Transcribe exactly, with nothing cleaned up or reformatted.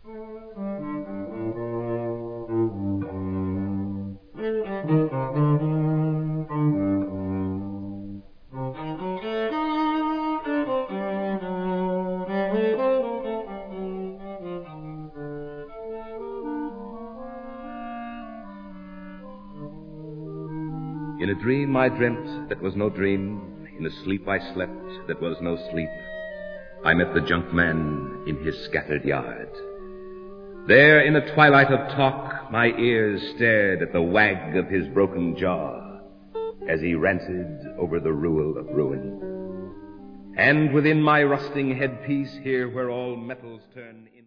In a dream I dreamt that was no dream, in a sleep I slept that was no sleep, I met the junk man in his scattered yard. There in a twilight of talk my ears stared at the wag of his broken jaw as he ranted over the rule of ruin. And within my rusting headpiece, here where all metals turn in